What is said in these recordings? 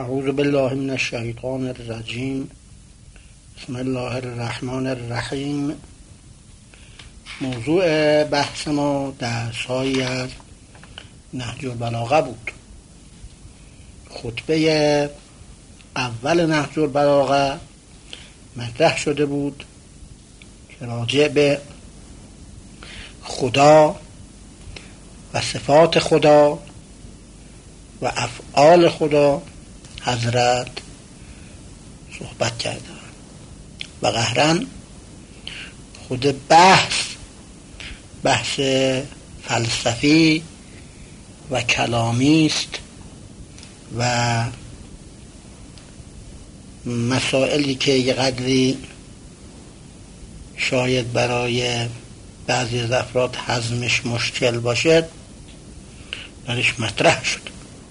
اعوذ بالله من الشیطان الرجیم. بسم الله الرحمن الرحیم. موضوع بحث ما درس‌هایی از نهج البلاغه بود. خطبه اول نهج البلاغه مطرح شده بود که راجع به خدا و صفات خدا و افعال خدا حضرت صحبت کردند و قهرن خود بحث فلسفی و کلامی است و مسائلی که یه قدری شاید برای بعضی از افراد هضمش مشکل باشه درش مطرح شد.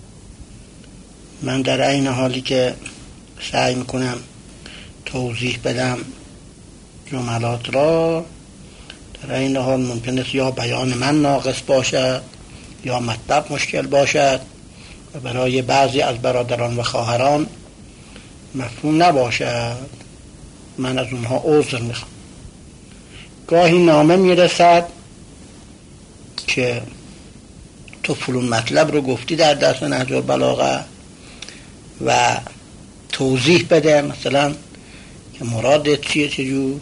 من در این حالی که سعی میکنم توضیح بدم جملات را، در این حال ممکن است یا بیان من ناقص باشد یا مطلب مشکل باشد و برای بعضی از برادران و خواهران مفهوم نباشد. من از اونها عذر میخوام. گاهی نامه میرسد که تو فلان مطلب رو گفتی در درس نهج البلاغه و توضیح بده، مثلا که مرادت چیه چجور.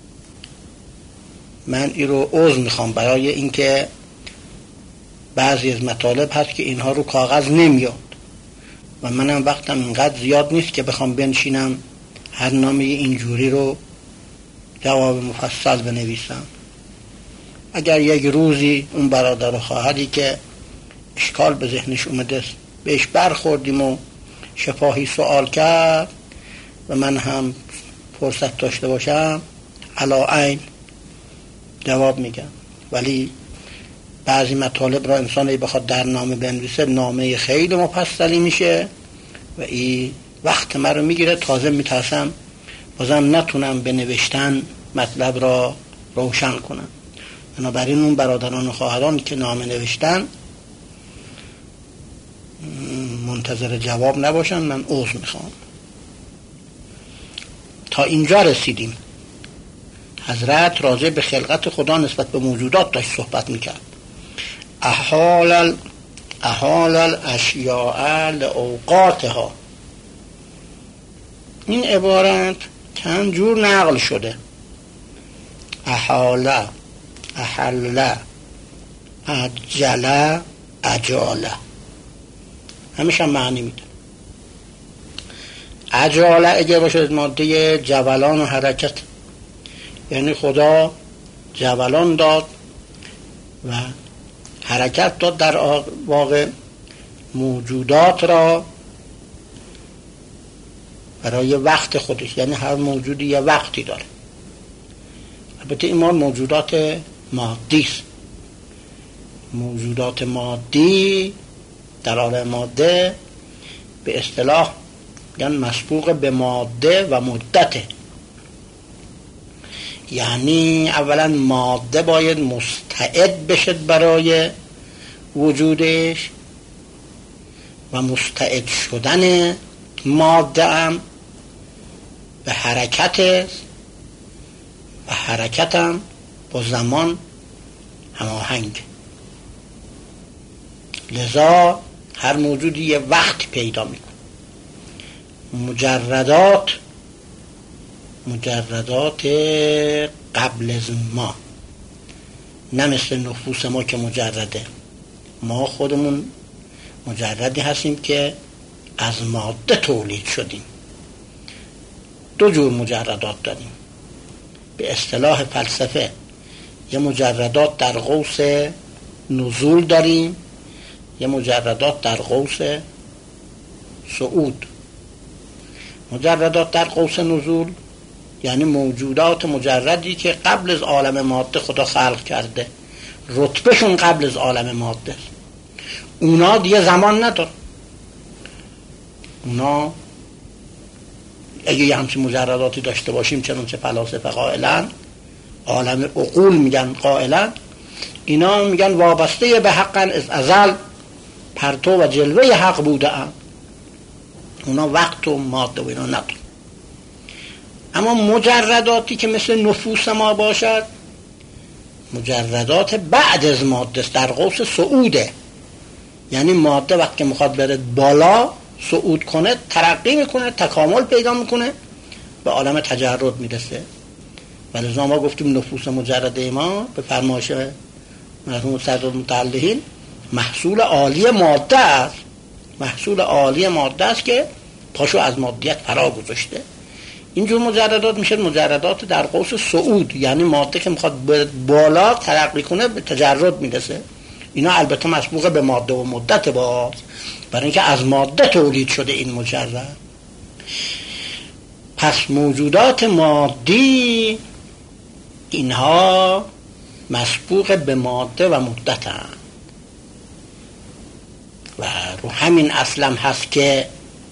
من این رو عذر میخوام برای اینکه بعضی از مطالب هست که اینها رو کاغذ نمیاد و منم وقتم اینقدر زیاد نیست که بخوام بنشینم هر نامه اینجوری رو جواب مفصل بنویسم. اگر یک روزی اون برادر و خواهری که اشکال به ذهنش اومده بهش برخوردیم و شفاهی سوال کرد و من هم فرصت داشته باشم علا عین جواب میگم، ولی بعضی مطالب را انسان بخواد در نامه بنویسه نامه خیلی مفصلی میشه و این وقت من رو میگیره. تازه میترسم بازم نتونم به نوشتن مطلب را روشن کنم. بنابراین اون برادران و خواهران که نامه نوشتن منتظر جواب نباشن، من عذر میخوام. تا اینجا رسیدیم. حضرت راجع به خلقت خدا نسبت به موجودات داشت صحبت میکرد. احال الاشیاء لاوقاتها. این عبارت چند جور نقل شده. احال، احل، عجل، اجاله، همیشه معنی میده. اجاله اگه باشه ماده جولان و حرکت، یعنی خدا جولان داد و حرکت داد در واقع موجودات را برای وقت خودش، یعنی هر موجودی یه وقتی داره. البته این موجودات مادی است. موجودات مادی در عالم ماده به اصطلاح یعنی مسبوق به ماده و مدته. یعنی اولا ماده باید مستعد بشد برای وجودش و مستعد شدن ماده هم به حرکت است و حرکت هم با زمان هماهنگ. لذا هر موجودی یه وقت پیدا میکنه. مجردات قبل از ما، نه مثل نفوس ما که مجرده. ما خودمون مجردی هستیم که از ماده تولید شدیم. دو جور مجردات داریم. به اصطلاح فلسفه یه مجردات در قوس نزول داریم، یه مجردات در قوس صعود. مجردات در قوس نزول یعنی موجودات مجردی که قبل از عالم ماده خدا خلق کرده، رتبهشون قبل از عالم ماده. اونا دیگه زمان نداره. اونا اگه یه همچین مجرداتی داشته باشیم، چنانچه فلاسفه قائلن، عالم عقول میگن قائلن، اینا میگن وابسته به حقن از ازل، پرتو و جلوه حق بوده ام. اونا وقت و ماده و اینا ندارن. اما مجرداتی که مثل نفوس ما باشد، مجردات بعد از ماده است، در قوس صعوده. یعنی ماده وقتی میخواد بره بالا صعود کنه، ترقی میکنه، تکامل پیدا میکنه، به عالم تجرد میرسه. ولذا ما گفتیم نفوس مجرده ما به فرمایش مرحوم صدرالمتعلقین محصول عالی ماده است. محصول عالی ماده است که پاشو از مادیت فرا گذاشته. اینجور مجردات میشه مجردات در قوس صعود، یعنی ماده که میخواد بالا ترقی کنه به تجرد میرسه. اینا البته مسبوق به ماده و مدت باز، برای اینکه از ماده تولید شده این مجرد. پس موجودات مادی اینها مسبوق به ماده و مدت هستند و رو همین اصلم هست که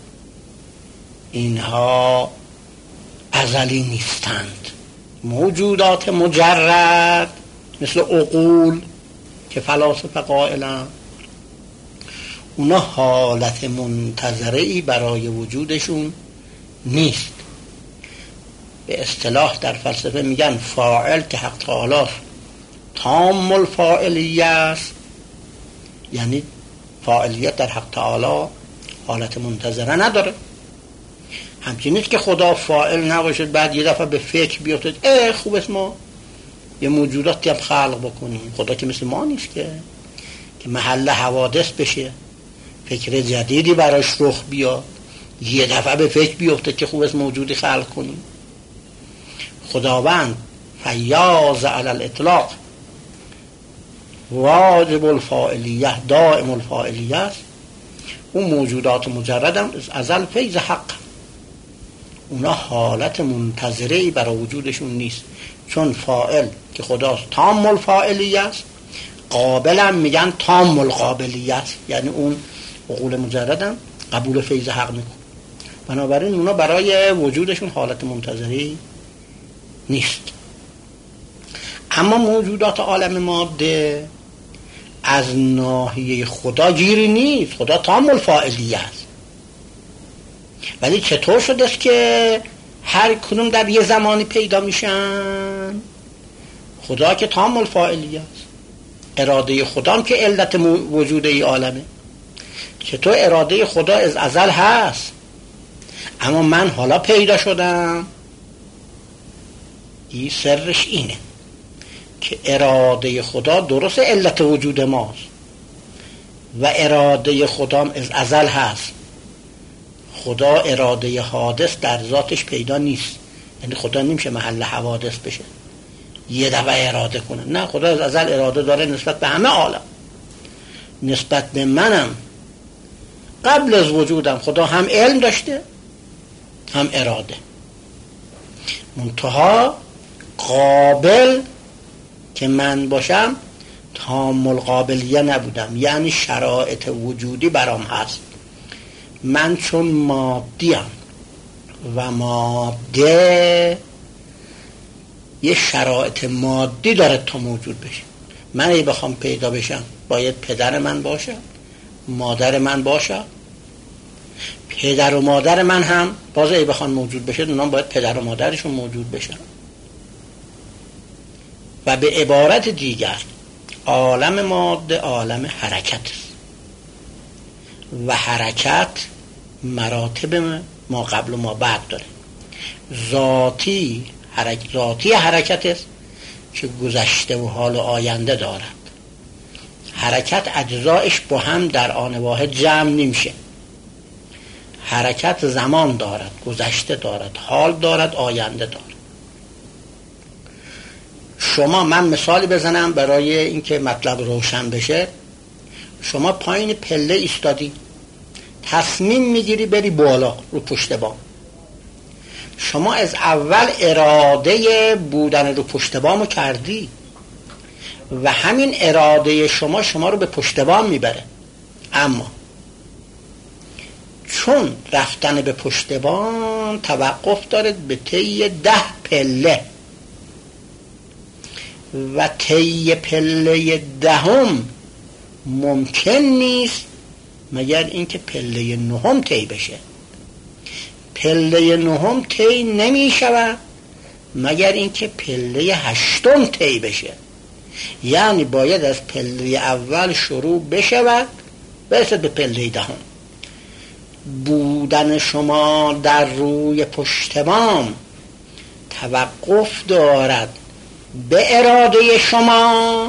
اینها ازلی نیستند. موجودات مجرد مثل عقول که فلاسفه قائلند، اونا حالت منتظره‌ای برای وجودشون نیست. به اصطلاح در فلسفه میگن فاعل که حق تعالی تام الفاعلیه است، یعنی فاعلیت در حق تعالی حالت منتظره نداره. همچنین نیست که خدا فاعل نباشد بعد یه دفعه به فکر بیافتد خوب است ما یه موجوداتی هم خلق بکنیم. خدا که مثل ما نیست که محل حوادث بشه، فکر جدیدی براش رخ بیاد، یه دفعه به فکر بیفته که خوب است موجودی خلق کنیم. خداوند فیاض علی الاطلاق، واجب الفاعلیه، دائم الفاعلیه است. اون موجودات مجرد هم از ازل فیض حق، اونا حالت منتظره‌ای برای وجودشون نیست، چون فاعل که خداست تام الفاعلیه است، قابل هم میگن تام القابلیه است، یعنی اون عقول مجرد هم قبول فیض حق میکن. بنابراین اونا برای وجودشون حالت منتظری نیست. اما موجودات عالم ماده از ناحیه خدا گیری نیست، خدا تام الفاعلیه است. ولی چطور شده است که هر کدوم در یه زمانی پیدا میشن؟ خدا که تام الفاعلیه است، اراده خدا هم که علت وجود ای عالمه. چطور اراده خدا از ازل هست اما من حالا پیدا شدم؟ این سرش اینه که اراده خدا درست علت وجود ماست و اراده خدا از ازل هست. خدا اراده حادث در ذاتش پیدا نیست، یعنی خدا نمیشه محل حوادث بشه یه دفعه اراده کنه. نه، خدا از ازل اراده داره نسبت به همه عالم. نسبت به منم قبل از وجودم خدا هم علم داشته هم اراده، منتها قابل که من باشم تام القابلیه نبودم، یعنی شرایط وجودی برام هست. من چون مادیم و ماده یه شرایط مادی داره تا موجود بشه. من اگه بخوام پیدا بشم باید پدر من باشه، مادر من باشه. پدر و مادر من هم باز اگه بخوان موجود بشه اونا باید پدر و مادرشون موجود بشن. و به عبارت دیگر عالم ماده عالم حرکت است و حرکت مراتب ما قبل و ما بعد داره. ذاتی حرکت است که گذشته و حال و آینده دارد. حرکت اجزایش با هم در آن واحد جمع نمیشه. حرکت زمان دارد، گذشته دارد، حال دارد، آینده دارد. من مثالی بزنم برای اینکه مطلب روشن بشه. شما پایین پله ایستادی، تصمیم میگیری بری بالا رو پشت بام. شما از اول اراده بودن رو پشت بامو کردی و همین اراده شما رو به پشت بام میبره. اما چون رفتن به پشت بام توقف داره به طی 10 پله و طی پله 10 ممکن نیست مگر اینکه پله 9 طی بشه. پله نهم طی نمی شود مگر اینکه پله هشتم طی بشه. یعنی باید از پله اول شروع بشود برسد به پله دهم. بودن شما در روی پشت بام توقف دارد به اراده شما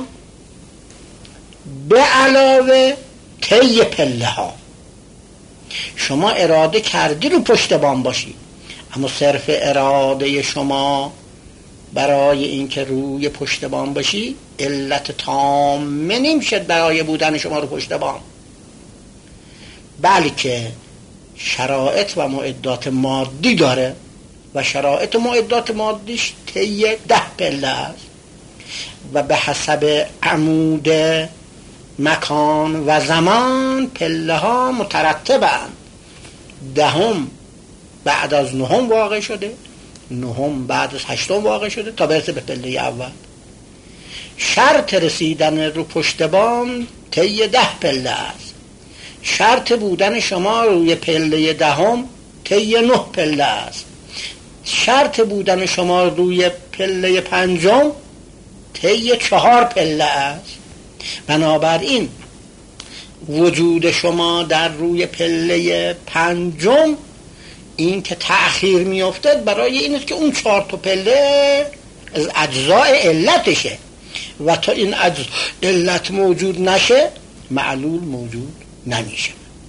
به علاوه طی پله ها. شما اراده کردی رو پشت بام باشی، اما صرف اراده شما برای اینکه روی پشت بام باشی علت تامه نمیشد برای بودن شما رو پشت بام، بلکه شرایط و معدات مادی داره و شرایط و معدات مادیش طی 10 پله است و به حسب عمود مکان و زمان پله ها مترتبند. 10 بعد از 9 واقع شده، 9 بعد از 8 واقع شده تا برسه به پله اول. شرط رسیدن رو پشت بام طی 10 پله است. شرط بودن شما روی پله 10 طی 9 پله است. شرط بودن شما روی پله 5 طی 4 پله است. بنابراین وجود شما در روی پله 5 این که تأخیر میافتد برای این است که اون 4 تا پله از اجزای علتشه و تا این علت موجود نشه معلول موجود نمیشه.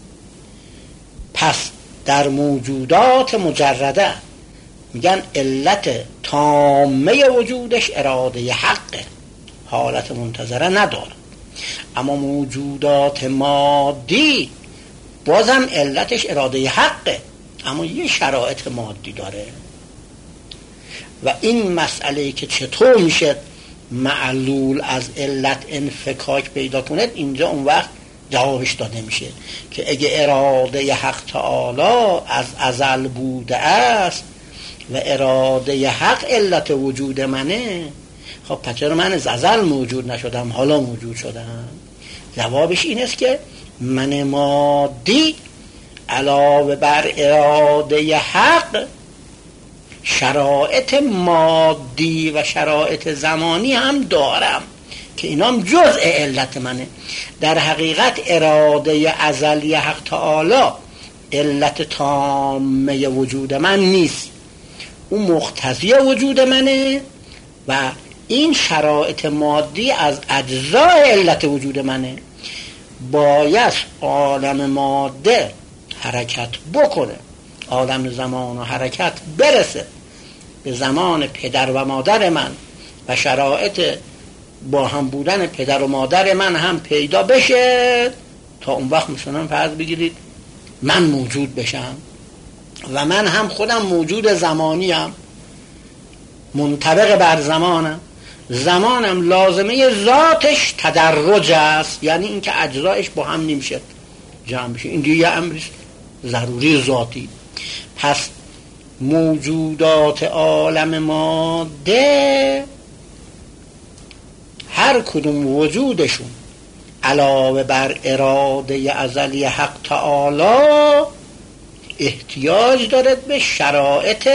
پس در موجودات مجرده میگن علت تامه وجودش اراده حقه، حالت منتظره نداره. اما موجودات مادی بازم علتش اراده حقه، اما یه شرایط مادی داره. و این مسئله که چطور میشه معلول از علت انفکاک پیدا کنه، اینجا اون وقت جوابش داده میشه که اگه اراده حق تعالی از ازل بوده است و اراده حق علت وجود منه، خب پس چرا من از ازل موجود نشدم حالا موجود شدم؟ جوابش این است که من مادی علاوه بر اراده حق شرایط مادی و شرایط زمانی هم دارم که اینام جزء علت منه. در حقیقت اراده ازلی حق تعالی علت تامه وجود من نیست، اون مقتضی وجود منه و این شرایط مادی از اجزای علت وجود منه. باید عالم ماده حرکت بکنه، عالم زمان و حرکت برسه به زمان پدر و مادر من و شرایط با هم بودن پدر و مادر من هم پیدا بشه، تا اون وقت مثلا فرض بگیرید من موجود بشم و من هم خودم موجود زمانی هم منطبق بر زمانم. زمانم لازمه ذاتش تدرج است، یعنی اینکه اجزایش با هم نمیشه جمع بشه، این دیگه امرش ضروری ذاتی. پس موجودات عالم ماده هر کدوم وجودشون علاوه بر اراده ازلی حق تعالی احتیاج دارد به شرایط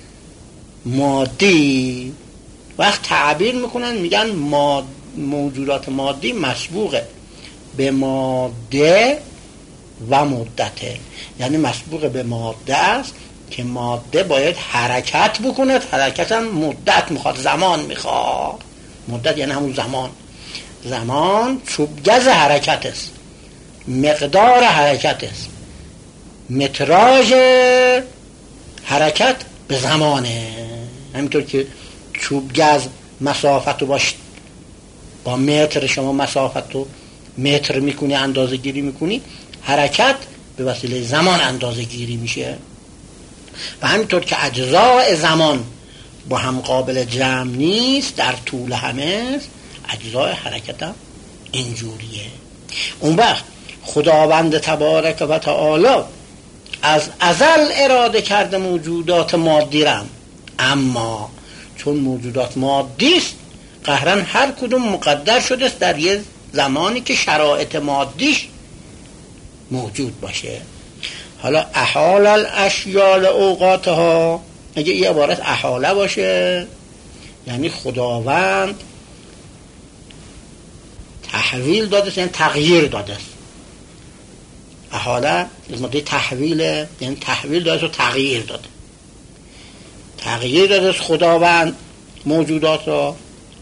مادی. وقت تعبیر میکنن میگن موجودات مادی مسبوقه به ماده و مدته، یعنی مسبوق به ماده است که ماده باید حرکت بکنه، حرکت هم مدت میخواد، زمان میخواد. مدت یعنی همون زمان. زمان چوبگز حرکت است، مقدار حرکت است، متراژ حرکت به زمانه. همینطور که چوبگز مسافت رو با متر شما مسافت رو متر میکنی، اندازه گیری میکنی، حرکت به وسیله زمان اندازه گیری میشه. و همینطور که اجزای زمان با هم قابل جمع نیست در طول همه، اجزای حرکت هم اینجوریه. اون وقت خداوند تبارک و تعالی از ازل اراده کرده موجودات مادی رم، اما چون موجودات مادی است قهرن هر کدوم مقدر شده است در یه زمانی که شرایط مادیش موجود باشه. حالا احال الاشیاء لاوقاتها، اگه این عبارت احاله باشه یعنی خداوند تحویل داده، یعنی تغییر داده. احاله از ماده تحویل، یعنی تحویل داده و تغییر داده. تغییر داده خداوند موجودات را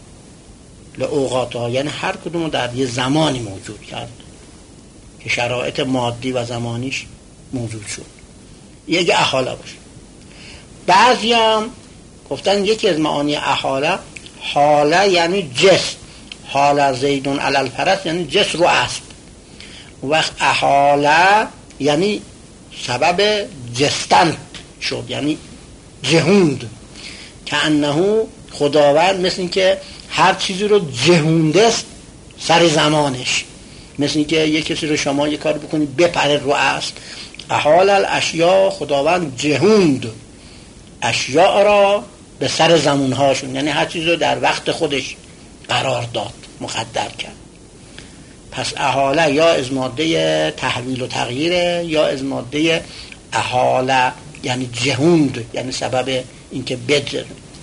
لاوقاتها، یعنی هر کدوم در یه زمانی موجود کرد که شرایط مادی و زمانیش موجود شد. یک احاله باشه. بعضی هم گفتن یکی از معانی احاله، حاله یعنی جسم، حاله زیدون علی الفرس یعنی جسم رو اسب. وقت احاله یعنی سبب جستن شد، یعنی جهوند، که انه خداوند مثل این که هر چیزی رو جهونده سر زمانش، مثل این که یک کسی رو شما یک کار بکنید بپره رو اسب. احال الاشیاء، خداوند جهوند اشیاء را به سر زمانهاشون، یعنی هر چیز رو در وقت خودش قرار داد، مقدر کرد. پس احاله یا از ماده تحویل و تغییره، یا از ماده احاله یعنی جهوند، یعنی سبب اینکه بدر.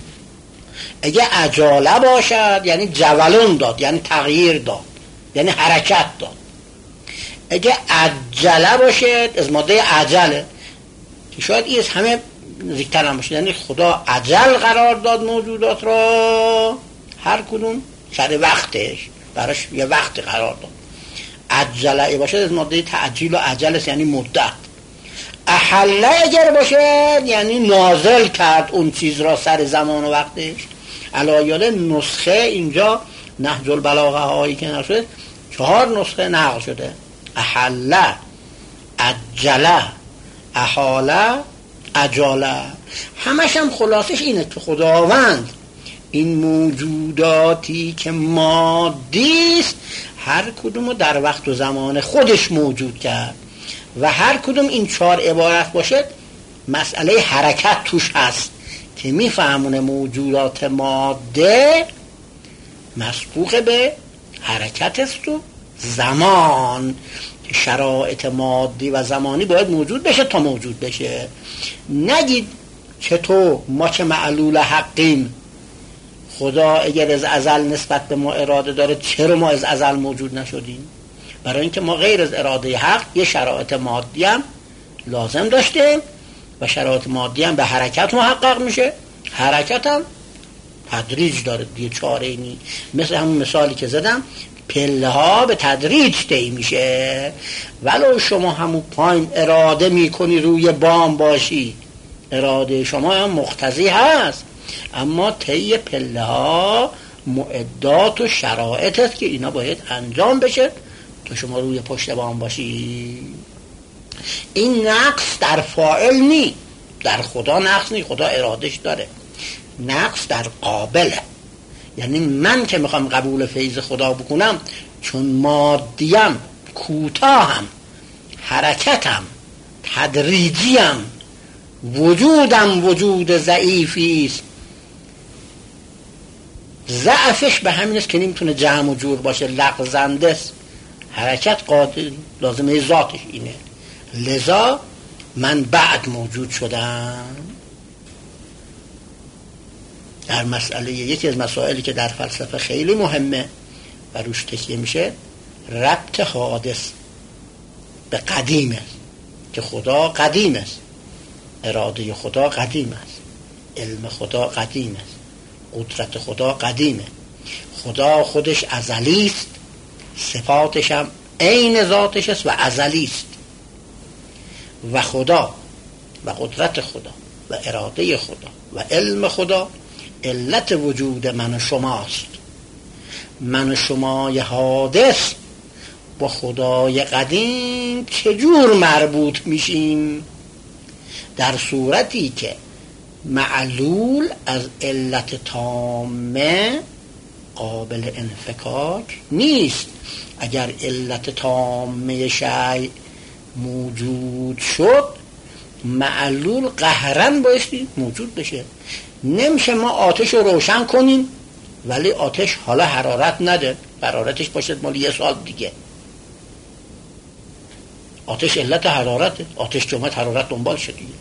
اگه عجاله باشد یعنی جولون داد، یعنی تغییر داد، یعنی حرکت داد. اگه عجله باشد از ماده عجله، که شاید این از همه نزدیکتر هم باشه، یعنی خدا عجل قرار داد موجودات را، هر کدوم سر وقتش براش یه وقت قرار داد. عجله باشد از ماده تعجیل و عجل است، یعنی مدت. احله اگر باشد یعنی نازل کرد اون چیز را سر زمان و وقتش. علایال نسخه اینجا نهج البلاغه هایی که نشده 4 نسخه نقل شده: احله، عجله، احاله، عجاله. همش هم خلاصش اینه که خداوند این موجوداتی که مادی است هر کدوم رو در وقت و زمان خودش موجود کرد و هر کدوم این 4 عبارت باشه مسئله حرکت توش هست که میفهمونه موجودات ماده مسبوق به حرکت است و زمان، که شرایط مادی و زمانی باید موجود بشه تا موجود بشه. نگید چطور ما که معلول حقیم، خدا اگر از ازل نسبت به ما اراده داره چرا ما از ازل موجود نشدیم؟ برای اینکه ما غیر از اراده حق یه شرایط مادی هم لازم داشتیم و شرایط مادی هم به حرکت محقق میشه. حرکت هم تدریج داره دیگه، چاره اینی. مثل همون مثالی که زدم، پله ها به تدریج طی میشه. ولو شما همون پایین اراده میکنی روی بام باشی، اراده شما هم مقتضی هست، اما طی پله ها معدات و شرایط است که اینا باید انجام بشه تا شما روی پشت بام باشی. این نقص در فاعل نی، در خدا نقص نی، خدا ارادش داره. نقص در قابله، یعنی من که میخوام قبول فیض خدا بکنم چون مادیم، کوتاهم، حرکتم تدریجیم، وجودم وجود ضعیفی است. ضعفش به همین است که نمیتونه جمع و جور باشه، لغزنده است. حرکت قادر لازمه ذاتش اینه، لذا من بعد موجود شدم. در مسئله یکی از مسائلی که در فلسفه خیلی مهمه و روش تکیه میشه، ربط حادث به قدیم است، که خدا قدیم است، اراده خدا قدیم است، علم خدا قدیم است، قدرت خدا قدیمه، خدا خودش ازلی است، صفاتش هم عین ذاتش است و ازلی است. و خدا و قدرت خدا و اراده خدا و علم خدا علت وجود من و شماست. من و شمای حادث با خدای قدیم چجور مربوط میشیم؟ در صورتی که معلول از علت تامه قابل انفکاک نیست. اگر علت تامه شیء موجود شد، معلول قهرن بایستی موجود بشه. نمیشه ما آتش رو روشن کنیم ولی آتش حالا حرارت نده، حرارتش باشه مال 1 سال دیگه. آتش علت حرارته، آتش که اومد حرارت دنبال شد دیگه.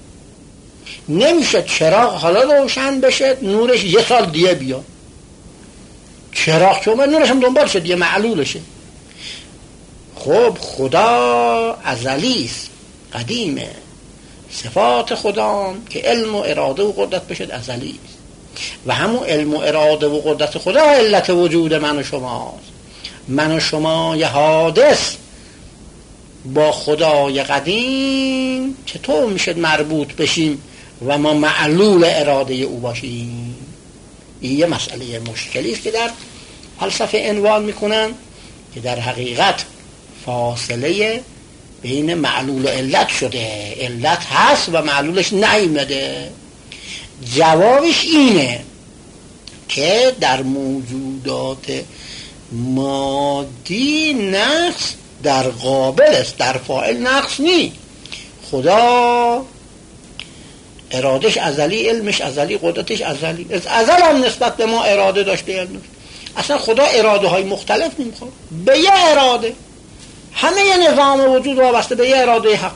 نمیشه چراغ حالا روشن بشه نورش 1 سال دیگه بیاد، چراغ که اومد نورش هم دنبال شد دیگه، معلولشه. خب خدا ازلی است، قدیمه، صفات خدا که علم و اراده و قدرت بشد ازلی است و همون علم و اراده و قدرت خدا علت وجود من و شماست. من و شما یه حادث با خدای قدیم چطور میشه مربوط بشیم و ما معلول اراده او باشیم؟ این یه مسئله مشکلی است که در فلسفه عنوان میکنن که در حقیقت فاصله بین معلول و علت شده، علت هست و معلولش نیامده. جوابش اینه که در موجودات مادی نقص در قابل است، در فاعل نقص نی. خدا ارادش ازلی، علمش ازلی، قدرتش ازلی، از ازل هم نسبت به ما اراده داشته علم داشته. اصلا خدا اراده های مختلف نمیخواد، به یه اراده، همه ی نظام وجود وابسته به یه اراده حق.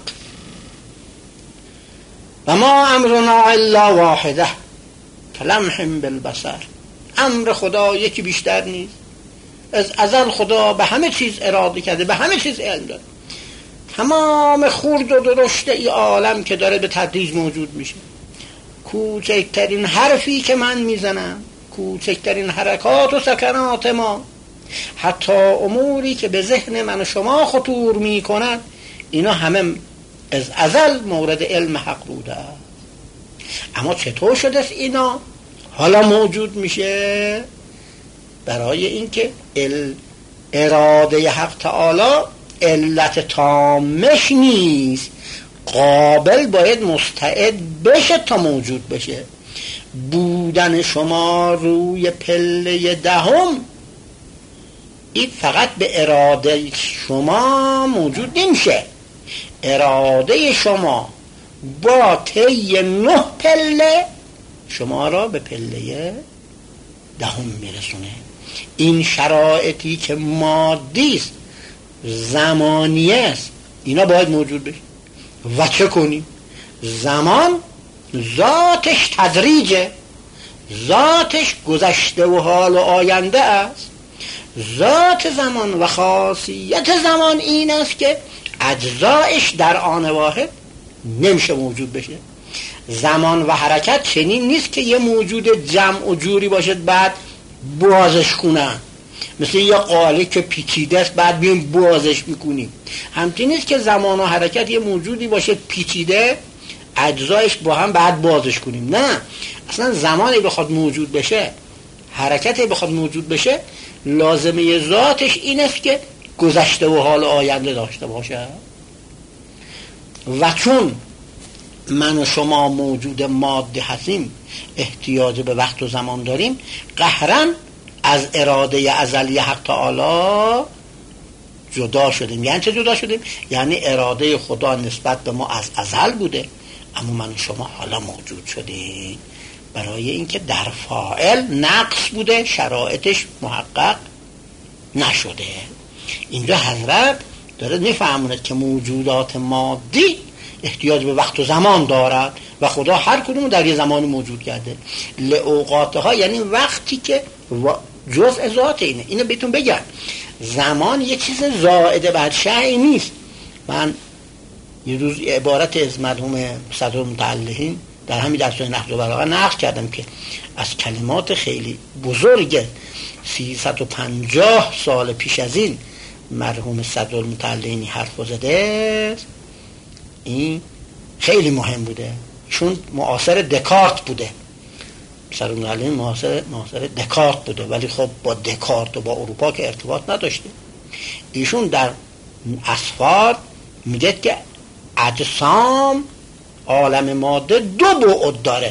و ما امرنا الا واحده کلمح بالبصر. امر خدا یکی بیشتر نیست. از ازل خدا به همه چیز اراده کرده، به همه چیز علم داره. تمام خورد و درشت ای عالم که داره به تدریج موجود میشه، کوچکترین حرفی که من میزنم، کوچکترین حرکات و سکنات ما، حتی اموری که به ذهن من و شما خطور میکنن، اینا همه از ازل مورد علم حق بوده. اما چطور شده است اینا حالا موجود میشه؟ برای اینکه اراده حق تعالی علت تامش نیست، قابل باید مستعد بشه تا موجود بشه. بودن شما روی پله 10 این فقط به اراده شما موجود نمیشه. اراده شما با طی 9 پله شما را به پله 10 میرسونه. این شرایطی که مادی است، زمانیه است، اینا باید موجود بشه. و چه کنیم؟ زمان ذاتش تدریجه، ذاتش گذشته و حال و آینده است. ذات زمان و خاصیت زمان این است که اجزایش در آن واحد نمیشه موجود بشه. زمان و حرکت چنین نیست که یه موجود جمع و جوری باشد بعد بازش کنن، مثل یه قاله که پیچیده است بعد بیم بازش میکنیم. همچنین نیست که زمان و حرکت یه موجودی باشه پیچیده اجزایش با هم بعد بازش کنیم. نه، اصلا زمانی بخواد موجود بشه، حرکتی بخواد موجود بشه، لازمه ذاتش این است که گذشته و حال آینده داشته باشه. و چون من و شما موجود ماده هستیم، احتیاج به وقت و زمان داریم، قهرن از اراده ازلی حق تعالی جدا شدیم. یعنی چه جدا شدیم؟ یعنی اراده خدا نسبت به ما از ازل بوده، اما من و شما حالا موجود شدیم برای اینکه در فاعل نقص بوده، شرایطش محقق نشده. اینجا حضرت داره میفهمونه که موجودات مادی احتیاج به وقت و زمان دارد و خدا هر کدوم در یه زمانی موجود کرده. لأوقاتها یعنی وقتی که جزء ذات اینو بهتون بگم، زمان یه چیز زائده بر شیء نیست. من یه روز عبارت از مرحوم صدر المتعلقین در همین درس نحو و بلاغه نقل کردم که از کلمات خیلی بزرگ 350 سال پیش از این مرحوم صدر المتعلقین حرف زده. این خیلی مهم بوده، چون معاصر دکارت بوده. صدر المتعلقین معاصر دکارت بوده، ولی خب با دکارت و با اروپا که ارتباط نداشته. ایشون در اسفار میگه که اجسام عالم ماده 2 بعد داره،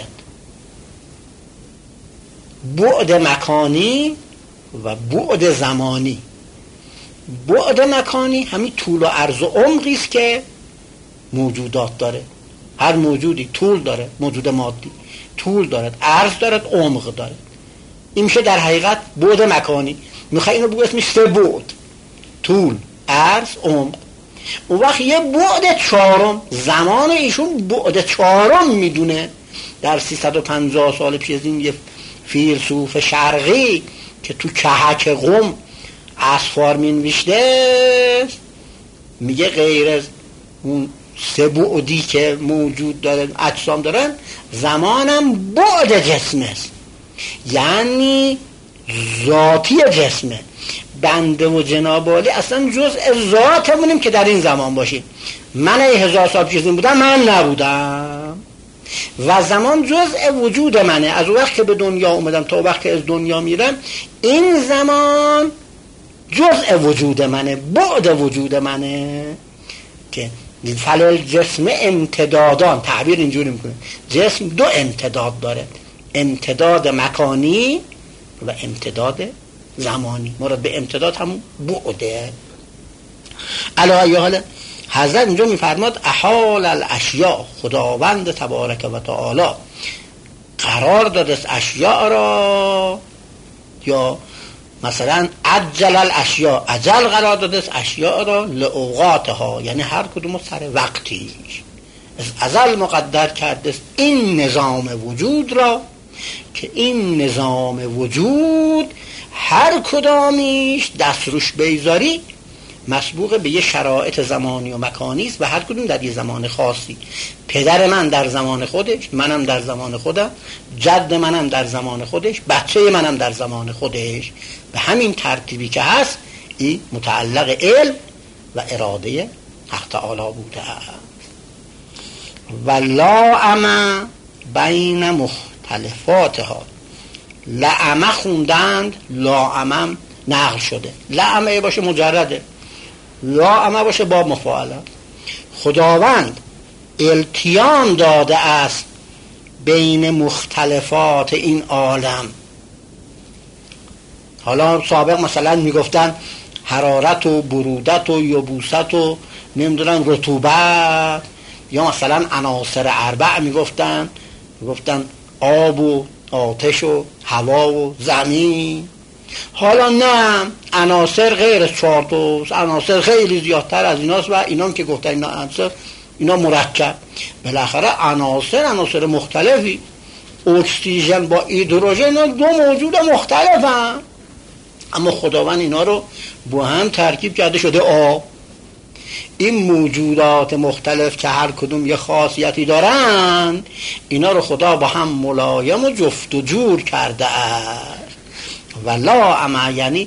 بعد مکانی و بعد زمانی. بعد مکانی همین طول و عرض و عمقی است که موجودات داره. هر موجودی طول داره، موجود مادی طول دارد، عرض دارد، عمق دارد. این میشه در حقیقت بعد مکانی. میخوای اینو بگو اسمش 3 بعد: طول، عرض، عمق. اون وقت یه بعد چهارم، زمان ایشون بعد چهارم میدونه. در 350 سال پیش از این یه فیلسوف شرقی که تو کهک قم اسفار مینوشته میگه غیر از اون سه بعدی که موجود داره اجسام دارن، زمانم بعد جسمه است، یعنی ذاتی جسمه. بنده و جناب عالی اصلا جزء ذاتمونیم که در این زمان باشیم. من 1000 سال پیش این بودم، من نبودم و زمان جزء وجود منه. از وقت که به دنیا اومدم تا وقت که از دنیا میرم، این زمان جزء وجود منه، بعد وجود منه. که فلل جسم امتدادان، تعبیر اینجوری میکنه، جسم دو امتداد داره، امتداد مکانی و امتداد زمانی. مراد به امتداد همون بعده. علی حال حضرت اینجا میفرماد احال الاشیاء، خداوند تبارک و تعالی قرار داده است اشیاء را، یا مثلا عجل الاشیاء، عجل قرار داده است اشیاء را لأوقاتها، یعنی هر کدوم سر وقتیش. از ازل مقدر کرده است این نظام وجود را، که این نظام وجود هر کدامیش دست روش بیزاری مسبوق به یه شرایط زمانی و مکانی است و هر کدوم در یه زمان خاصی. پدر من در زمان خودش، منم در زمان خودم، جد منم در زمان خودش، بچه منم در زمان خودش. به همین ترتیبی که هست، این متعلق علم و اراده حق تعالی بوده است. و لاعم بین مختلفاتها، لعمه خوندند، لاعمم نقل شده. لعمه باشه مجرده، لاعمه باشه با مفاعله. خداوند التیام داده است بین مختلفات این عالم. حالا سابق مثلا میگفتن حرارت و برودت و یبوست و نمیدونم رطوبت، یا مثلا عناصر اربع میگفتن آب و آتش و هوا و زمین. حالا نه، عناصر غیر از 4 تا، عناصر خیلی زیادتر از ایناست و اینا که گفتن اینا عناصر، اینا مرکب. بالاخره عناصر مختلفی، اکسیژن با هیدروژن، اینا دو موجود مختلفن، اما خداوند اینا رو با هم ترکیب کرده شده آب. این موجودات مختلف که هر کدوم یه خاصیتی دارن، اینا رو خدا با هم ملایم و جفت و جور کرده است. و لاعم یعنی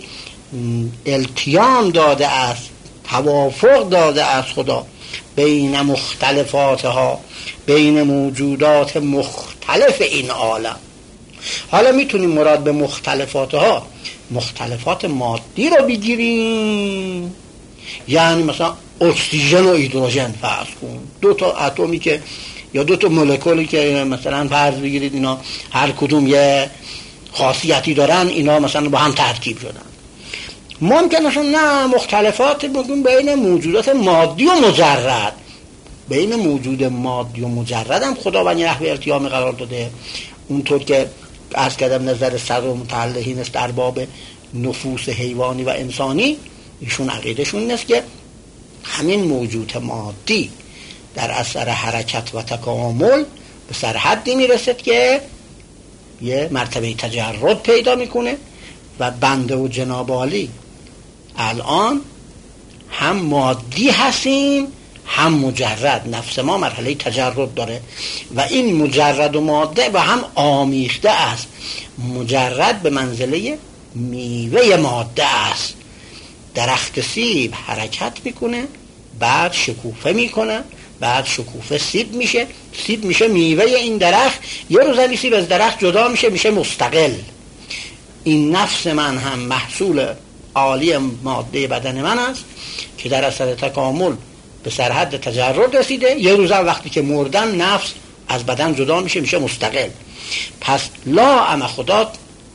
التیام داده است، توافق داده است خدا بین مختلفاتها، بین موجودات مختلف این عالم. حالا میتونیم مراد به مختلفاتها مختلفات مادی رو بگیریم، یعنی مثلا اکسیژن و هیدروژن فرض کن، 2 تا اتمی که یا 2 تا مولکولی که مثلا فرض بگیرید اینا هر کدوم یه خاصیتی دارن، اینا مثلا با هم ترکیب شدن. ممکن است نه، مختلفات بگیم بین موجودات مادی و مجرد. بین موجود مادی و مجرد هم خداوند یه نحو ارتیام قرار داده. اونطور که عرض کردم نظر صدر متعلقین است در باب نفوس حیوانی و انسانی، ایشون عقیدشون این است که همین موجود مادی در اثر حرکت و تکامل به سرحدی میرسد که یه مرتبه تجرد پیدا میکنه و بنده و جناب عالی الان هم مادی هستیم هم مجرد. نفس ما مرحله تجرد داره و این مجرد و ماده با هم آمیخته است. مجرد به منزله میوه ماده است. درخت سیب حرکت میکنه، بعد شکوفه میکنه، بعد شکوفه سیب میشه میوه این درخت. یه روز سیب از درخت جدا میشه مستقل. این نفس من هم محصول عالی ماده بدن من است که در اثر تکامل به سرحد تجرد رسیده. یه روز وقتی که مردن نفس از بدن جدا میشه مستقل. پس لاعم خدا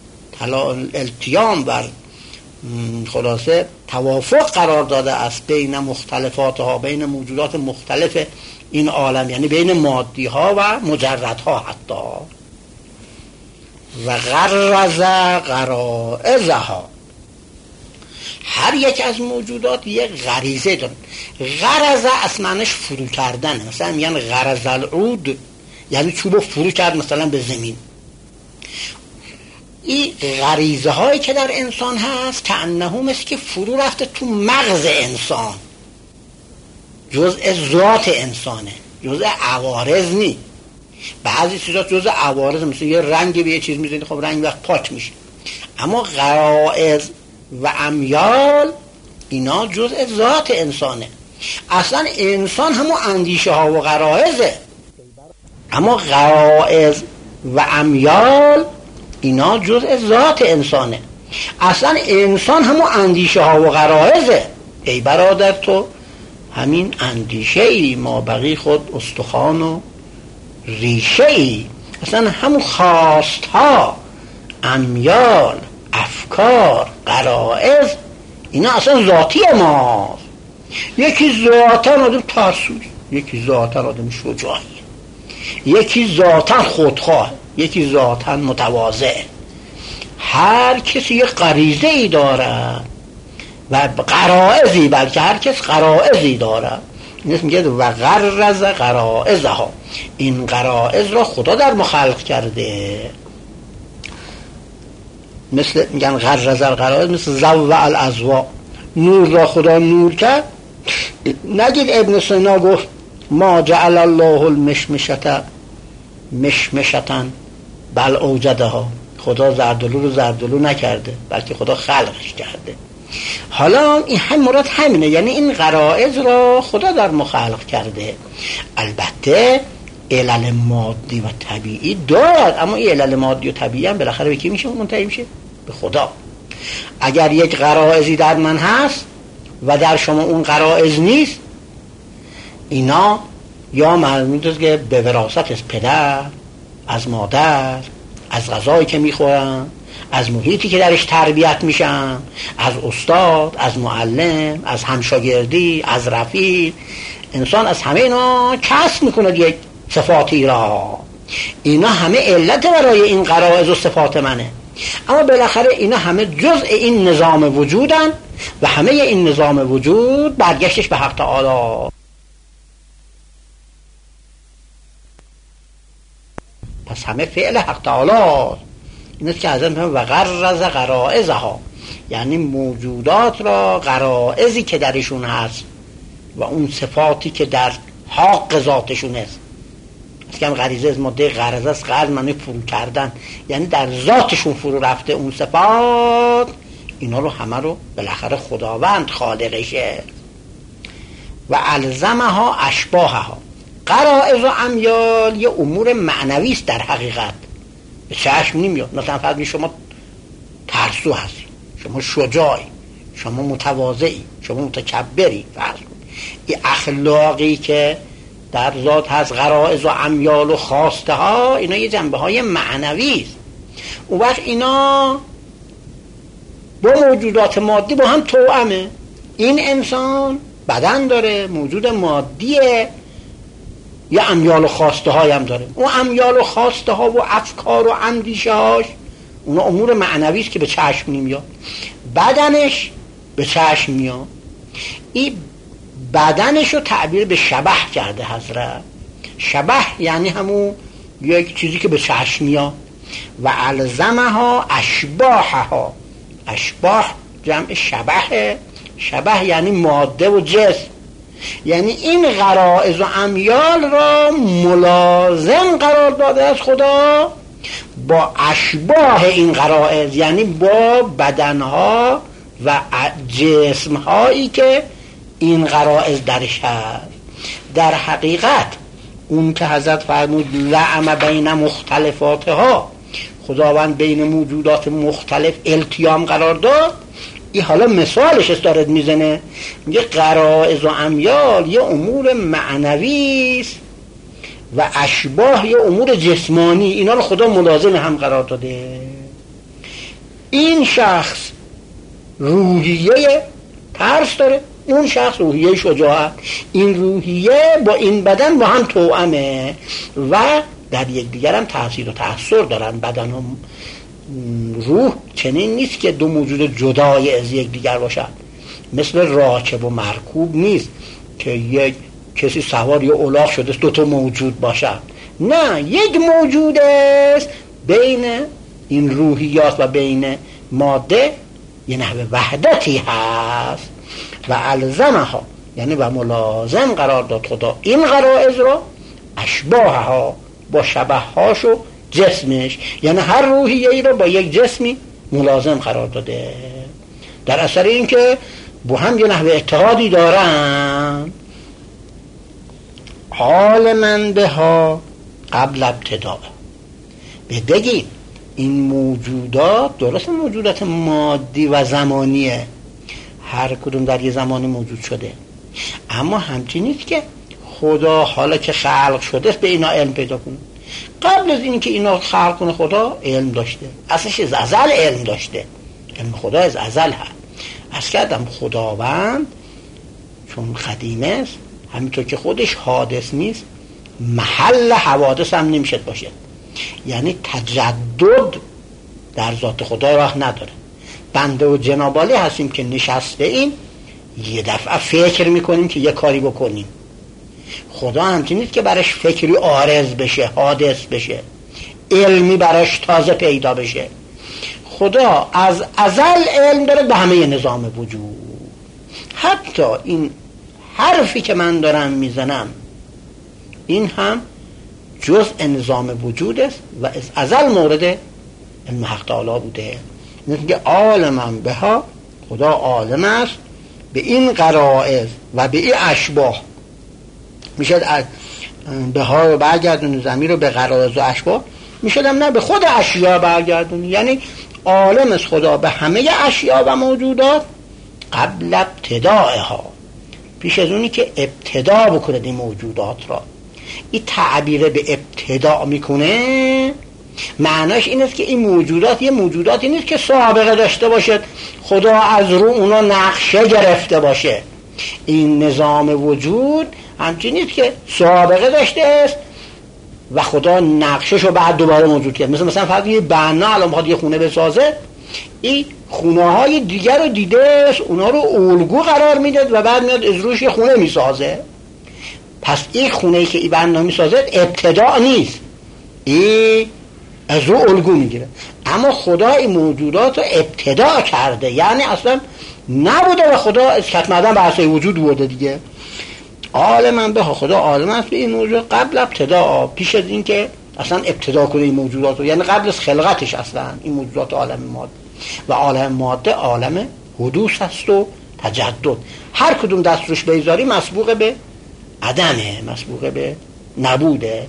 التیام بر خلاصه توافق قرار داده است بین مختلفاتها، بین موجودات مختلف این عالم، یعنی بین مادی ها و مجرد ها حتی. و غرز غرائزها، هر یک از موجودات یک غریزه دارن. غرض اصلا فرو کردن، مثلا میگن غرض العود، یعنی چوب فرو کرد مثلا به زمین. این غریزه هایی که در انسان هست کأنه مثل که فرو رفته تو مغز انسان، جزء ذات انسانه، جزء عوارض نی. بعضی چیزا جزء عوارض، مثل یه رنگ به یه چیز میزنی خب رنگ وقت پاک میشه، اما غرائز و امیال اینا جزء ذات انسانه. اصلا انسان همون اندیشه ها و غرائزه، اما غرائز و امیال اینا جزء ذات انسانه. اصلا انسان همون اندیشه ها و غرائزه. ای برادر تو همین اندیشه ای، ما بقی خود استخوان و ریشه ای. اصلا همون خواست ها، امیال، افکار، غرائز اینا اصلا ذاتی ماست. یکی ذاتا آدم ترسوی، یکی ذاتا آدم شجاعی، یکی ذاتا خودخواه، یکی ذاتا متواضع. هر کسی یک غریزه ای دارد و غرائزی، بلکه هر کس غرائزی دارد. این میگه و غرض غرائزها، این غرائز را خدا در ما خلق کرده. مثل میگن غرض الغرائز، مثل ضوء الازواء، نور را خدا نور کرد. نگید ابن سینا گفت ما جعل الله المشمشة مشمشة بل اوجدها، خدا زردالو رو زردالو نکرده بلکه خدا خلقش کرده. حالا این هم مراد همینه، یعنی این غرائز را خدا در ما خلق کرده. البته علل مادی و طبیعی دارد، اما این علل مادی و طبیعی هم بالاخره به کی میشه منتهی میشه؟ به خدا. اگر یک غرائزی در من هست و در شما اون غرائز نیست، اینا یا معلومه که به وراثت از پدر، از مادر، از غذایی که میخورن، از محیطی که درش تربیت میشن، از استاد، از معلم، از همشاگردی، از رفیق. انسان از همه اینا کسب میکنه یک صفاتی را. اینا همه علت برای این غرائز و صفات منه، اما بالاخره اینا همه جزء این نظام وجودن و همه این نظام وجود برگشتش به حق تعالی. پس همه فعل حق تعالی. این است که حضرت میگه و غرض غرائزها، یعنی موجودات را غرائزی که درشون هست و اون صفاتی که در حق ذاتشون است. که هم غریزه از ماده غرض است، غرض معنی فرو کردن، یعنی در ذاتشون فرو رفته اون صفات. اینا رو همه رو بالاخره خداوند خالقشه. و الزمها اشباهها، غرائز و امیال یه امور معنوی است در حقیقت، به چشم نمیاد. مثلا فرض شما ترسو هستی، شما شجاعی، شما متواضعی، شما متکبری، فرض کن. این اخلاقی که در ذات هست، غرائز و امیال و خواسته ها، اینا یه جنبه های معنوی است. اون وقت اینا با موجودات مادی با هم توأمه. این انسان بدن داره، موجود مادیه، یه امیال و خواسته های هم داره. اون امیال و خواسته ها و افکار و اندیشه هاش اونا امور معنوی است که به چشم نمیاد. بدنش به چشم میاد. این بدنش رو تعبیر به شبح کرده حضرت. شبح یعنی همون یک چیزی که به چشم میاد. و الزمها اشباحها، اشباح جمع شبح، شبح یعنی ماده و جسم. یعنی این غرائز و امیال را ملازم قرار داده از خدا با اشباح این غرائز، یعنی با بدنها و جسمهایی که این غرائز درش هست. در حقیقت اون که حضرت فرمود لعم بین مختلفاتها، خداوند بین موجودات مختلف التیام قرار داد. این حالا مثالش است دارد میزنه، میگه غرائز و امیال یه امور معنوی است و اشباح یه امور جسمانی، اینا رو خدا ملازم هم قرار داده. این شخص روحیه ترس داره، اون شخص روحیه شجاعت. این روحیه با این بدن با هم توأمه و در یک دیگر هم تأثیر و تأثیر دارن. بدن و روح چنین نیست که دو موجود جدای از یک دیگر باشد، مثل راکب و مرکوب نیست که یک کسی سوار یا الاغ شده دو تا موجود باشد. نه، یک موجود است بین این روحیات و بین ماده یه نحو وحدتی هست و الزمها، یعنی و ملازم قرار داد خدا این غرائز را اشباهها، با شبه هاش و جسمش، یعنی هر روحیه ای را با یک جسمی ملازم قرار داده در اثر این که با هم یه نحو اتحادی دارن. عالماً بها قبل ابتداء، بگید این موجودات درست موجودات مادی و زمانیه، هر کدوم در یه زمانی موجود شده، اما همچنین نیست که خدا حالا که خلق شده به اینا علم پیدا کنه. قبل از این که اینا خلق کنه خدا علم داشته، اصلش از ازل علم داشته، علم خدا از ازل هست. از کردم خداوند چون خدیم است، همینطور که خودش حادث نیست محل حوادث هم نمیشد باشه، یعنی تجدد در ذات خدا راه نداره. بنده و جنابالی هستیم که نشسته این یه دفعه فکر میکنیم که یه کاری بکنیم. خدا همچنین نیست که برش فکری عارض بشه، حادث بشه، علمی برش تازه پیدا بشه. خدا از ازل علم داره به همه نظام وجود. حتی این حرفی که من دارم میزنم این هم جزء نظام وجود است و از ازل مورد علم حق تعالی بوده. میگه عالماً بها، خدا عالم است به این غرائز و به این اشباح. میشد بها رو برگردونی ضمیر رو به غرائز و اشباح، میشد هم نه به خود اشیا برگردونی، یعنی عالم است خدا به همه اشیا و موجودات قبل ابتداءها، پیش از اونی که ابتدا بکنه این موجودات را. این تعبیره به ابتدا میکنه معناش این است که این موجودات یه موجوداتی نیست که سابقه داشته باشه، خدا از رو اونا نقشه گرفته باشه. این نظام وجود همچنین نیست که سابقه داشته است و خدا نقشهشو بعد دوباره موجود کرد. مثلا فرض یه بنا الان بخواد یه خونه بسازه، این خونه های دیگر رو دیده است، اونا رو الگو قرار میداد و بعد میاد از روش یه خونه میسازه. پس این خونه‌ای که این بنا میسازه ابتدا نیست، این از رو الگو میگیره. اما خدا این موجودات رو ابتدا کرده، یعنی اصلا نبوده و خدا از کتم آدم به اصل وجود بوده دیگه. عالماً به خدا عالم است به این موجود قبل ابتدا، پیش از این که اصلا ابتدا کنه این موجودات رو، یعنی قبل از خلقتش اصلا این موجودات عالم ماده. و عالم ماده عالم حدوث است و تجدد، هر کدوم دست روش بیزاری مسبوق به عدمه، مسبوق به نبوده.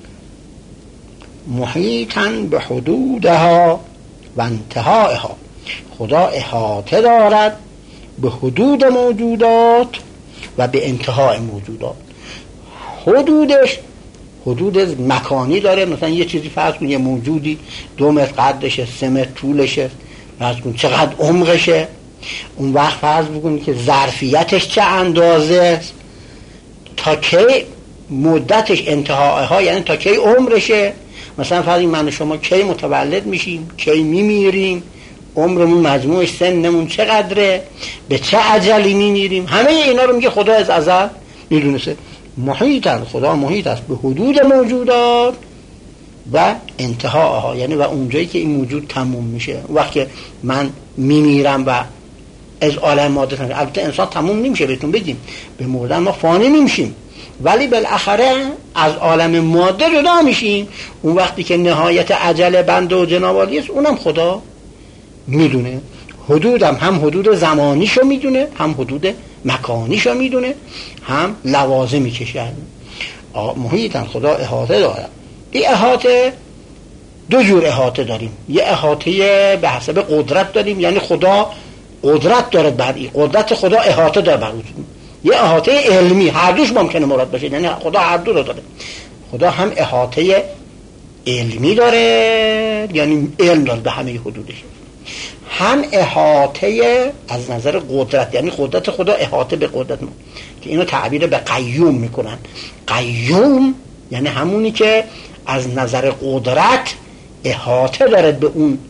محیطاً به حدودها و انتهائها، خدا احاطه دارد به حدود موجودات و به انتهای موجودات. حدودش حدود مکانی داره، مثلا یه چیزی فرض کن یه موجودی 2 متر قدشه، 3 متر طولشه، فرض کن چقدر عمقشه، اون وقت فرض بکنی که ظرفیتش چه اندازه است، تا کی مدتش، انتهاها یعنی تا کی عمرشه. مثلا فرض من و شما کی متولد میشیم، کی میمیریم، عمرمون مجموعش سنمون چقدره، به چه اجلی میمیریم، همه اینا رو میگه خدا از ازل میدونسته. محیطن، خدا محیط است به حدود موجودات و انتهاها، یعنی و اونجایی که این موجود تموم میشه. وقتی من میمیرم و از عالم ماده تموم، البته انسان تموم نمیشه، بهتون بگیم به مردن ما فانی نمیشیم، ولی بالاخره از عالم ماده جدا میشیم. اون وقتی که نهایت اجل بنده و جنابالی است اونم خدا میدونه. حدودم هم حدود زمانیشو میدونه، هم حدود مکانیشو میدونه، هم لوازمی کشه. محیطاً، خدا احاطه داره. این احاطه 2 جور احاطه داریم، یه احاطه به حسب قدرت داریم، یعنی خدا قدرت داره بر این، قدرت خدا احاطه داره بر اون. یه احاطه علمی، هر دوش ممکنه مراد باشه، یعنی خدا هر دو رو داره. خدا هم احاطه علمی داره، یعنی علم داره به همه حدودش، هم احاطه از نظر قدرت، یعنی قدرت خدا احاطه به قدرت ما، که اینو تعبیر به قیوم میکنن. قیوم یعنی همونی که از نظر قدرت احاطه داره به اون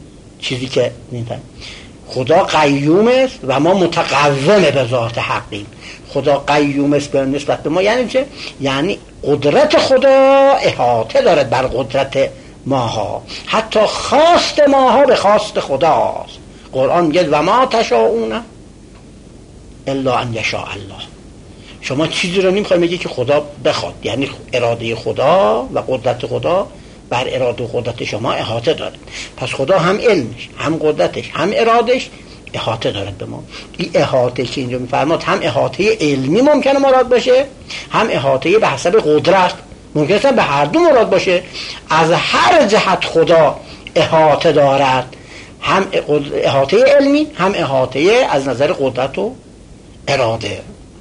چیزی که خدا قیوم است و ما متقوم به ذات حقیم. خدا قیوم است به نسبت به ما یعنی چه؟ یعنی قدرت خدا احاطه دارد بر قدرت ماها، حتی خواست ماها به خواست خداست. قرآن میگه و ما تشاءون الا ان یشاء الله. شما چیزی رو نمیخواید میگه که خدا بخواد، یعنی اراده خدا و قدرت خدا بر اراده و قدرت شما احاطه دارد. پس خدا هم علمش، هم قدرتش، هم ارادش احاطه دارد به ما. این احاطه که اینجا میفرماد هم احاطه علمی ممکنه مراد باشه، هم احاطه به حسب قدرت ممکنه به هر دو مراد باشه. از هر جهت خدا احاطه دارد، هم احاطه علمی، هم احاطه از نظر قدرت و اراده.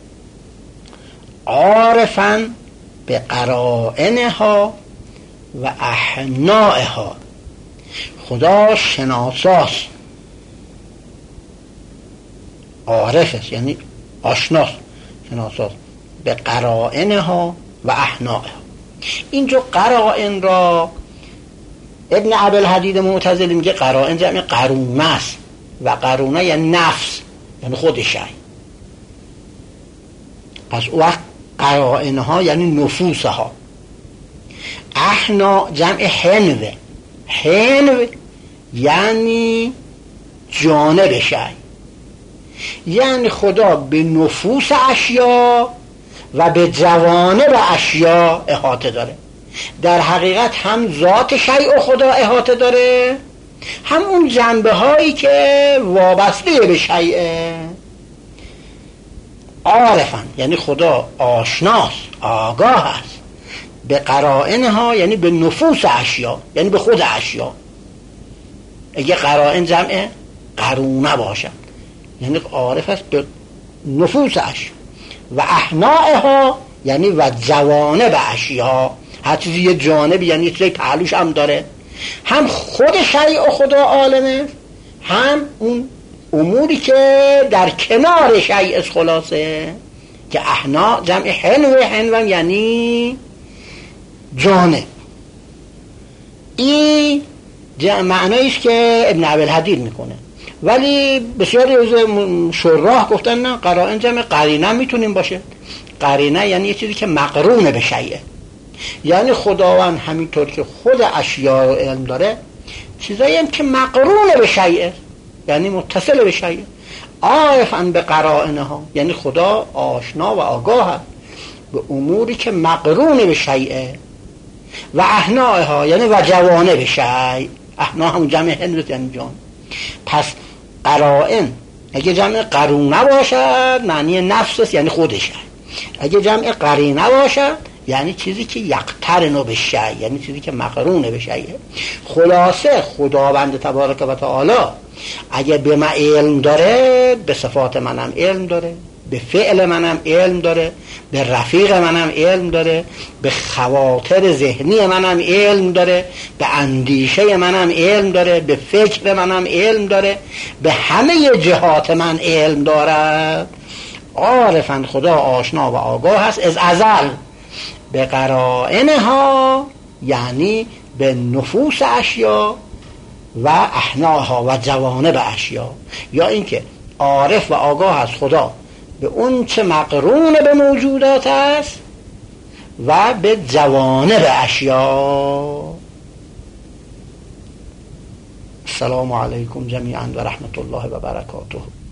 عارفاً به قرائنها و احنائها. خدا شناساست، عارف است یعنی آشناست، شناساست به قرائنها و احنائها. اینجا قرائن را ابن ابوالحدید معتزلی میگه قرائن جمع قرونه است و قرونه یعنی نفس، یعنی خود شی. پس وقت قرائنها یعنی نفوسها. احنا جمع حنوه، حنو یعنی جانب شی، یعنی خدا به نفوس اشیا و به جوانب اشیا احاطه داره. در حقیقت هم ذات شیء خدا احاطه داره، هم اون جنبه هایی که وابسته به شیء. عارفن یعنی خدا آشناست، آگاه است. به قرائنها یعنی به نفوس اشیا، یعنی به خود اشیا. اگه قرائن جمع قرونه باشد یعنی عارف است به نفوس اشیا. و احنائها یعنی و جوانب اشیا. هر چیزی یه جانب یعنی چیزی پهلوش هم داره، هم خود شیء خدا عالمه، هم اون اموری که در کنار شیء خلاصه که احنا جمع حنو، حنو یعنی جانب. این معنایی است که ابن ابوالحدید میکنه، ولی بسیاری از شراح گفتن نه، قرائن جمع قرینه میتونیم باشه. قرینه یعنی یه چیزی که مقرونه به شیء، یعنی خداوند همینطور که خود اشیا رو علم داره، چیزایی هم که مقرونه به شیء یعنی متصل به شیء. عارفاً به قرائنها یعنی خدا آشنا و آگاه است به اموری که مقرونه به شیء. و احنائها یعنی و جوانب شیء. احنا هم جمع هندوست یعنی جان. پس قرائن اگه جمع قرونه باشد معنی نفس است یعنی خودش. اگه جمع قرینه باشد یعنی چیزی که یقترن به شیء، یعنی چیزی که مقرونه به شیء. خلاصه خداوند تبارک و تعالی اگه به من علم داره، به صفات منم علم داره، به فعل منم علم داره، به رفیق منم علم داره، به خواطر ذهنی منم علم داره، به اندیشه منم علم داره، به فکر منم علم داره، به همه جهات من علم داره. عارفاً خدا آشنا و آگاه هست از ازل. به قرائنها یعنی به نفوس اشیا و احناها و جوانب اشیا، یا اینکه عارف و آگاه است خدا به اون چه مقرون به موجودات است و به جوانب اشیا. السلام علیکم جمیعا و رحمت الله و برکاته.